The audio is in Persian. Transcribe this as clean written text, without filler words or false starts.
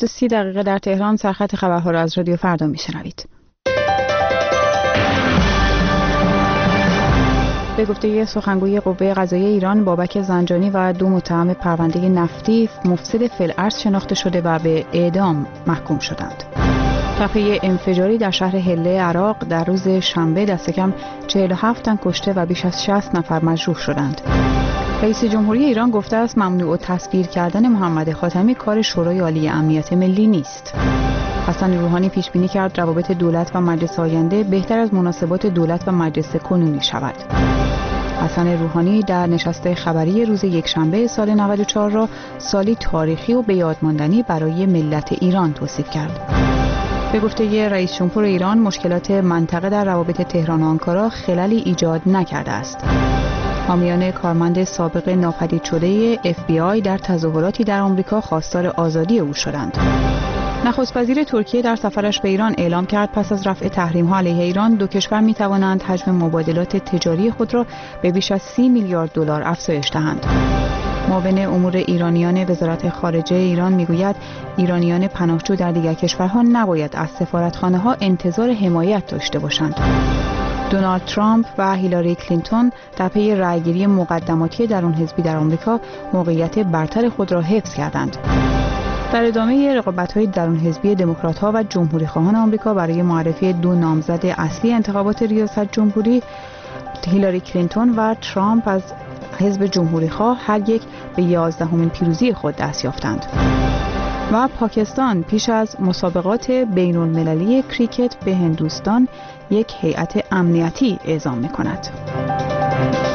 8:30 در تهران. سرخط خبرها را از رادیو فردا میشنوید. به گفته سخنگوی قوه قضاییه ایران، بابک زنجانی و 2 متهم پرونده نفتی مفسد فی‌الارض شناخته شده و به اعدام محکوم شدند. تپه انفجاری در شهر حله عراق در روز شنبه دست کم 47 تن کشته و بیش از 60 نفر مجروح شدند. رئیس جمهوری ایران گفته است ممنوع التصویر کردن محمد خاتمی کار شورای عالی امنیت ملی نیست. حسن روحانی پیش بینی کرد روابط دولت و مجلس آینده بهتر از مناسبات دولت و مجلس کنونی شود. حسن روحانی در نشست خبری روز یکشنبه سال 94 را سالی تاریخی و بیادماندنی برای ملت ایران توصیف کرد. به گفته رئیس جمهور ایران، مشکلات منطقه در روابط تهران و آنکارا خللی ایجاد نکرده است. حامیان کارمند سابق ناپدید شده FBI در تظاهراتی در آمریکا خواستار آزادی او شدند. نخست وزیر ترکیه در سفرش به ایران اعلام کرد پس از رفع تحریم‌ها علیه ایران 2 کشور می‌توانند حجم مبادلات تجاری خود را به بیش از 30 میلیارد دلار افزایش دهند. معاون امور ایرانیان وزارت خارجه ایران میگوید ایرانیان پناهجو در دیگر کشورها نباید از سفارتخانه‌ها انتظار حمایت داشته باشند. دونالد ترامپ و هیلاری کلینتون در پی رأیگیری مقدماتی درون حزبی در آمریکا موقعیت برتر خود را حفظ کردند. در ادامه رقابت‌های درون حزبی دموکرات‌ها و جمهوری‌خواهان آمریکا برای معرفی 2 نامزد اصلی انتخابات ریاست جمهوری، هیلاری کلینتون و ترامپ از حزب جمهوری‌خواه هر یک به 11مین پیروزی خود دست یافتند. و پاکستان پیش از مسابقات بین‌المللی کریکت به هندوستان یک هیئت امنیتی اعزام می‌کند.